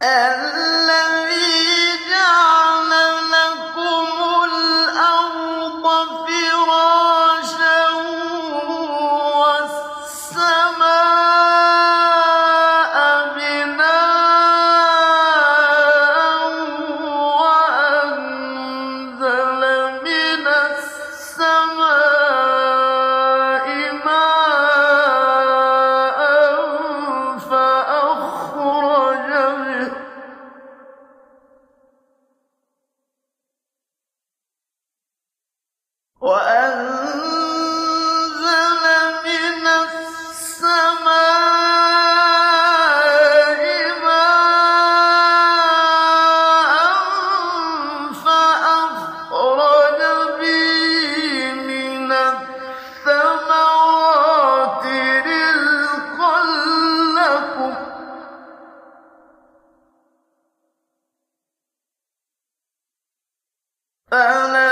الَّذِي جَعَلَ لَكُمُ الْأَرْضَ فِرَاشًا وَالسَّمَاءَ بِنَاءً وَأَنزَلَ مِنَ السَّمَاءِ مَاءً فَأَخْرَجَ بِهِ مِنَ الثَّمَرَاتِ رِزْقًا لَّكُمْ ۖ فَلَا